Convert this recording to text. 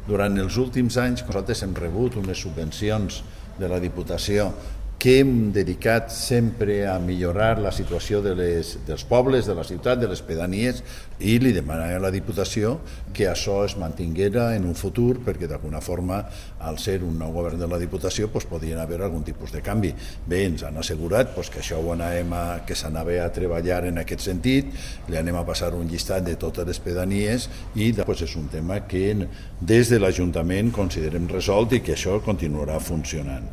Durant els últims anys nosaltres hem rebut unes subvencions de la Diputació que hem dedicat sempre a millorar la situació dels pobles, de la ciutat, de les pedanies, i li demanarem a la Diputació que això es mantinguera en un futur, perquè d'alguna forma, al ser un nou govern de la Diputació, podien haver algun tipus de canvi. Bé, ens han assegurat que això que s'anava a treballar en aquest sentit, li anem a passar un llistat de totes les pedanies i és un tema que des de l'Ajuntament considerem resolt i que això continuarà funcionant.